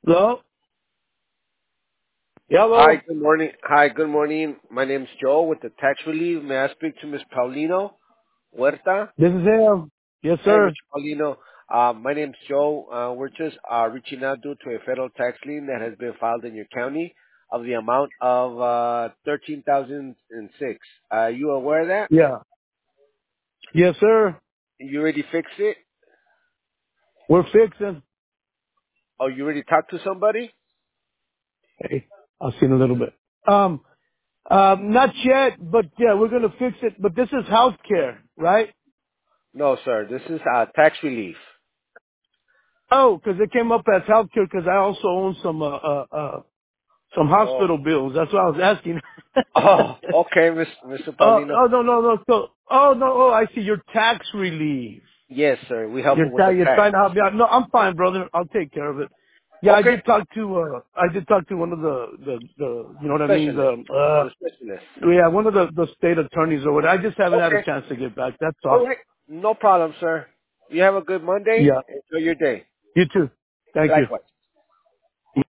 Hello? Hi, Hello? good morning. Hi, good morning. My name's Joe with the tax relief. May I speak to Ms. Paulino Huerta? This is him. Yes, Hey, sir. Mr. Paulino. My name's Joe. We're just reaching out due to a federal tax lien that has been filed in your county of the amount of 13,006. You aware of that? Yeah. Yes, sir. You already fixed it? We're fixing. Oh, you already talked to somebody? Hey, I've seen a little bit. Not yet, but yeah, we're gonna fix it. But this is health care, right? No, sir. This is tax relief. Oh, 'cause it came up as health care 'cause I also own some Oh. hospital bills. That's what I was asking. Oh, okay, Mr. Paulino. no. So, no. I see your tax relief. Yes, sir. We help with the You're tax. trying to help me out. No, I'm fine, brother. I'll take care of it. Yeah, Okay. I did talk to one of the you know what I mean? Specialist. The specialist. Yeah, one of the state attorneys or what. I just haven't had a Okay. chance to get back. That's All all. right. No problem, sir. You have a good Monday. Yeah. Enjoy your day. You too. Thank you. Likewise.